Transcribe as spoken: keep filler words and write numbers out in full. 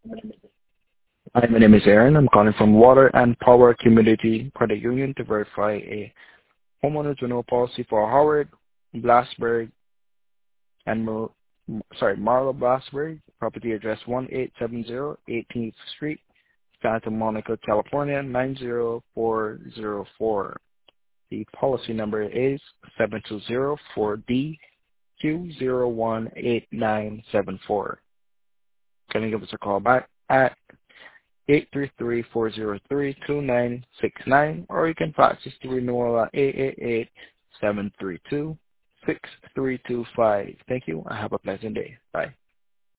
Hi, my name is Aaron. I'm calling from Water and Power Community Credit Union to verify a homeowner's renewal policy for Howard Blasberg and Mar- sorry, Marla Blasberg, property address one eight seven zero eighteenth Street, Santa Monica, California nine zero four zero four. The policy number is seven two zero four D Q zero one eight nine seven four. Can you give us a call back at eight three three, four zero three, two nine six nine, or you can fax us to renewal at eight eight eight, seven three two, six three two five. Thank you, and have a pleasant day. Bye.